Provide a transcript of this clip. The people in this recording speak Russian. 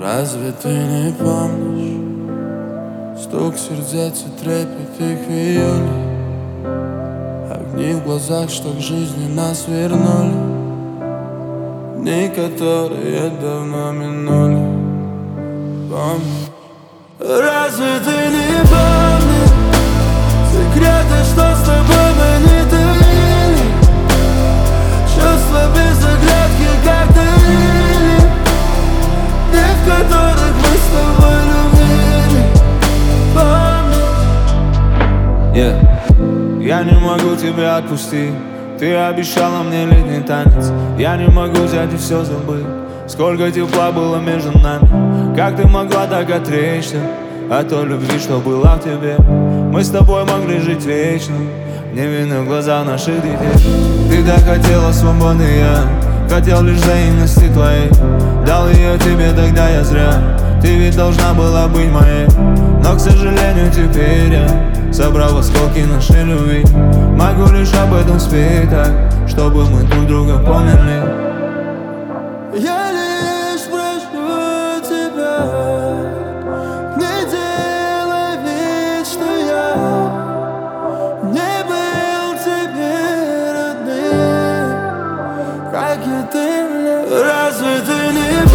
Разве ты не помнишь стук сердец и трепет их в июле, огни в глазах, что к жизни нас вернули, дни, которые давно минули. Помни. Разве ты не помнишь секреты, что с тобой мы не таили, чувства без оглядки, как таили, дни, в которых мы с тобой любили. Помнишь? Я не могу тебя отпустить. Ты обещала мне летний танец. Я не могу взять и все забыть. Сколько тепла было между нами. Как ты могла так отречься от той любви, что была в тебе? Мы с тобой могли жить вечно, невинны в глазах наших детей. Ты так хотела свободы, я хотел лишь взаимности твоей. Дал ее тебе, тогда я зря. Ты ведь должна была быть моей. Но, к сожалению, теперь я собрал осколки нашей любви. Могу лишь об этом спеть так, чтобы мы друг друга поняли. Я лишь прошу тебя, не делай вид, что я не был тебе родным, как и ты мне. Разве ты не